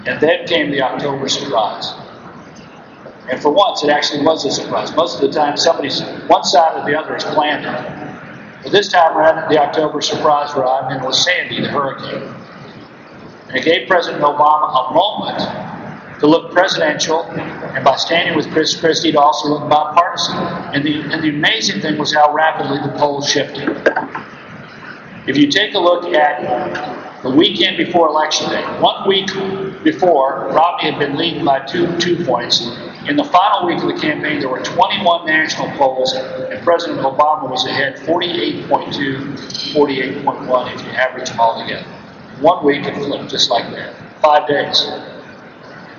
And then came the October surprise. And for once, it actually was a surprise. Most of the time, one side or the other has planned it. But this time around, the October surprise arrived, and it was Sandy, the hurricane. And it gave President Obama a moment to look presidential, and by standing with Chris Christie, to also look bipartisan. And the amazing thing was how rapidly the polls shifted. If you take a look at the weekend before Election Day, 1 week before, Romney had been leading by two points. In the final week of the campaign, there were 21 national polls, and President Obama was ahead 48.2, 48.1 if you average them all together. 1 week it flipped just like that. 5 days.